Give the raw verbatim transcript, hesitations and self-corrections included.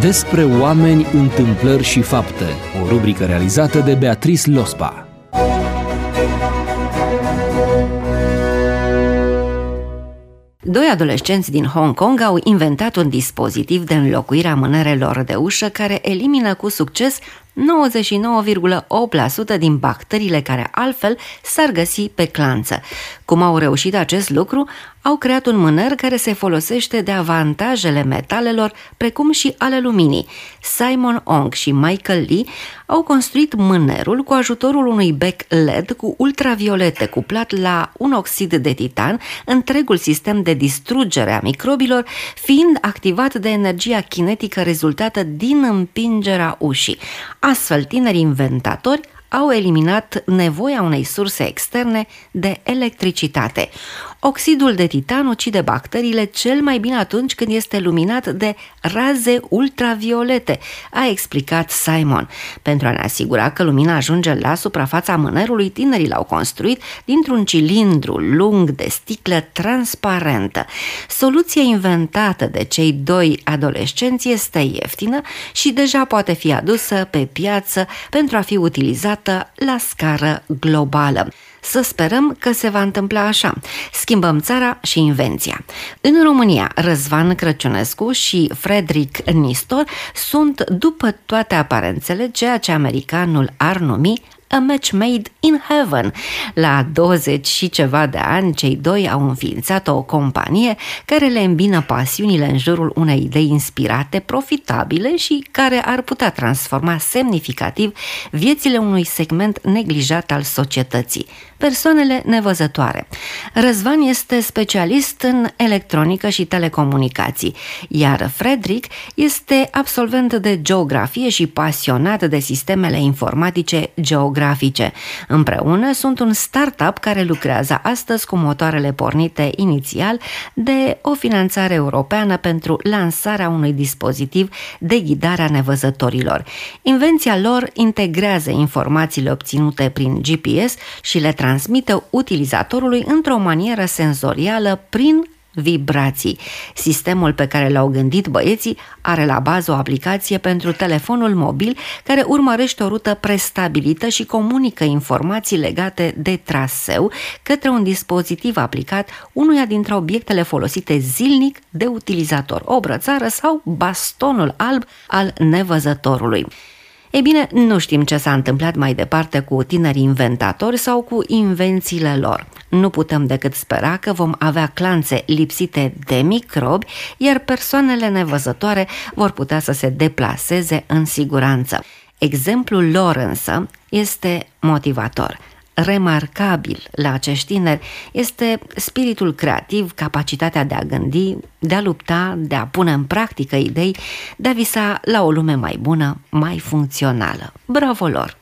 Despre oameni, întâmplări și fapte. O rubrică realizată de Beatrice Lospa. Doi adolescenți din Hong Kong au inventat un dispozitiv de înlocuire a mânerelor de ușă care elimină cu succes nouăzeci și nouă virgulă opt la sută din bacteriile care altfel s-ar găsi pe clanță. Cum au reușit acest lucru? Au creat un mâner care se folosește de avantajele metalelor precum și ale luminii. Simon Ong și Michael Lee au construit mânerul cu ajutorul unui bec L E D cu ultraviolete cuplat la un oxid de titan, întregul sistem de distrugere a microbilor fiind activat de energia kinetică rezultată din împingerea ușii. Astfel, tinerii inventatori au eliminat nevoia unei surse externe de electricitate. Oxidul de titan ucide bacteriile cel mai bine atunci când este luminat de raze ultraviolete, a explicat Simon. Pentru a ne asigura că lumina ajunge la suprafața mânerului, tinerii l-au construit dintr-un cilindru lung de sticlă transparentă. Soluția inventată de cei doi adolescenți este ieftină și deja poate fi adusă pe piață pentru a fi utilizată la scară globală. Să sperăm că se va întâmpla așa. Schimbăm țara și invenția. În România, Răzvan Crăciunescu și Frederic Nistor sunt, după toate aparențele, ceea ce americanul ar numi a match made in heaven. La douăzeci și ceva de ani, cei doi au înființat o companie care le îmbină pasiunile în jurul unei idei inspirate, profitabile și care ar putea transforma semnificativ viețile unui segment neglijat al societății: persoanele nevăzătoare. Răzvan este specialist în electronică și telecomunicații, iar Frederic este absolvent de geografie și pasionat de sistemele informatice geografice. Împreună sunt un startup care lucrează astăzi cu motoarele pornite inițial de o finanțare europeană pentru lansarea unui dispozitiv de ghidare a nevăzătorilor. Invenția lor integrează informațiile obținute prin G P S și le transmite utilizatorului într-o manieră senzorială prin vibrații. Sistemul pe care l-au gândit băieții are la bază o aplicație pentru telefonul mobil care urmărește o rută prestabilită și comunică informații legate de traseu către un dispozitiv aplicat unuia dintre obiectele folosite zilnic de utilizator, o brățară sau bastonul alb al nevăzătorului. Ei bine, nu știm ce s-a întâmplat mai departe cu tinerii inventatori sau cu invențiile lor. Nu putem decât spera că vom avea clanțe lipsite de microbi, iar persoanele nevăzătoare vor putea să se deplaseze în siguranță. Exemplul lor însă este motivator. Remarcabil la acești tineri este spiritul creativ, capacitatea de a gândi, de a lupta, de a pune în practică idei, de a visa la o lume mai bună, mai funcțională. Bravo lor!